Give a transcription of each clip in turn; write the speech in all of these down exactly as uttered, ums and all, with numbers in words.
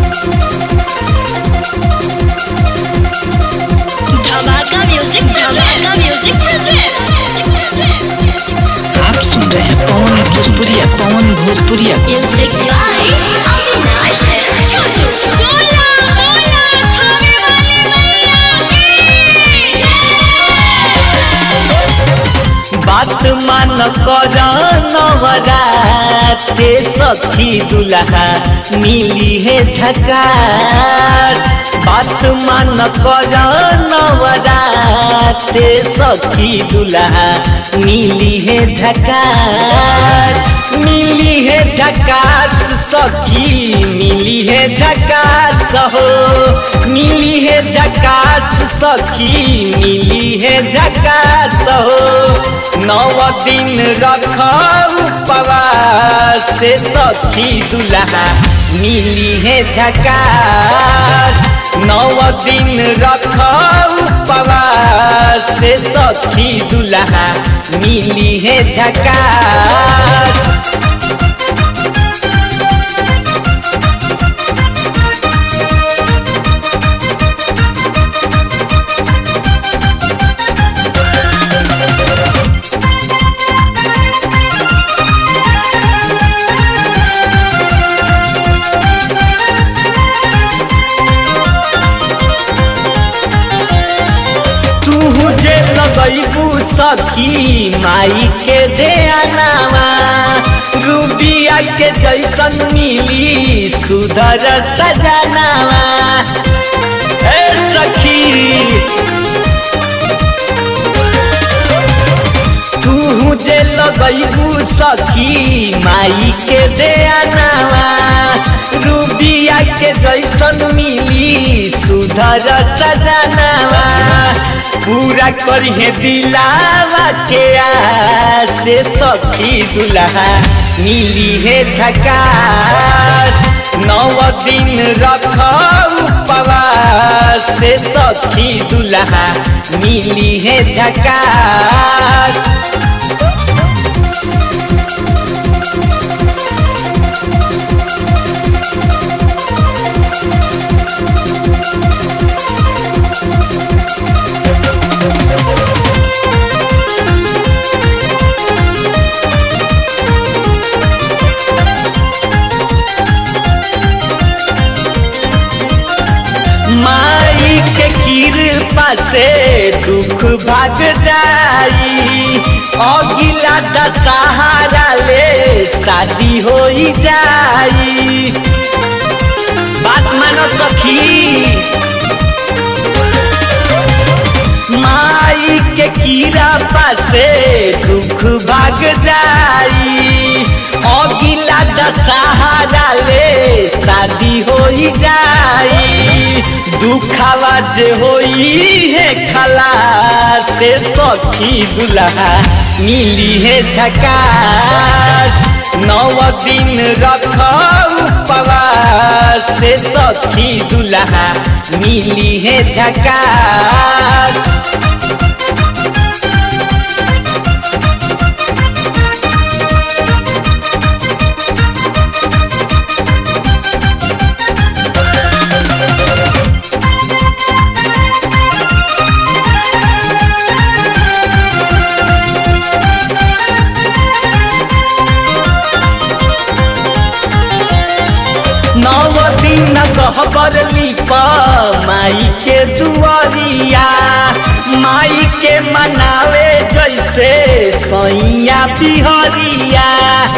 धमाका म्यूजिक धमाका म्यूजिक आप सुन रहे हैं पवन भोजपुरिया पवन भोजपुरिया म्यूजिक बाय अविनाश छोटू बोला बोला खाने वाले मैया की बात मान कर नवराते सखी दुल्हा मिली है झकास। बात मान कर नवराते सखी दुल्हा मिली है झकास। मिली है झकास सखी मिली है झकास हो। मिली है झकास सखी मिली है झकास हो। नौ दिन रख उपवास से सखी दुल्हा मिली है झकास। नौ दिन रख उपवास से सखी दुल्हा मिली है झकास। तुझे लगैबू सखी माई के ध्यानवा। रूबिया के जैसन मिली सुधर सजनावा। ए सखी तुझे लगैबू सखी माई के ध्यानवा। रूबिया के जैसन मिली सुधर सजनावा। पूरा करिए दिलावा के आस से सखी दुल्हा मिली है झकास। नौ दिन रख उपवास से सखी दुल्हा मिली है झकास। माई के कृपा से दुख भाग जाई। अगिला दशहरा ले शादी हो जाई। बात मानो सखी माई के कृपा से दुख भाग जाई। अगिला दशहरा ले शादी हो जाई। दुखावा जे होई है खलास से सखी दुल्हा मिली है झकास। नौ दिन रख उपवास से सखी दुल्हा मिली है झकास। नौ दिन कहबर लिप माई के दुआरिया। माई के मनावे जैसे सैया बिहरिया।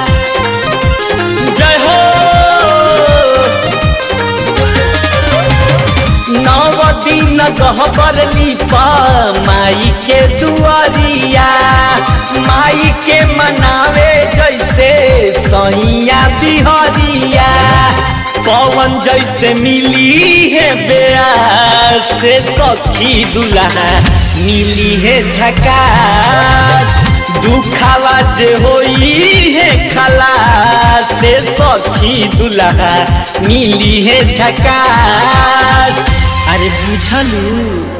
जय हो नौ दिन कहबर लिप माई के दुआरिया। माई के मनावे जैसे सैया बिहरिया। पवन जैसे मिली है ब्यास से सखी दुल्हा मिली है झकास। दुखावा जे होई है खलास से सखी दुल्हा मिली है झकास। अरे बुझलू।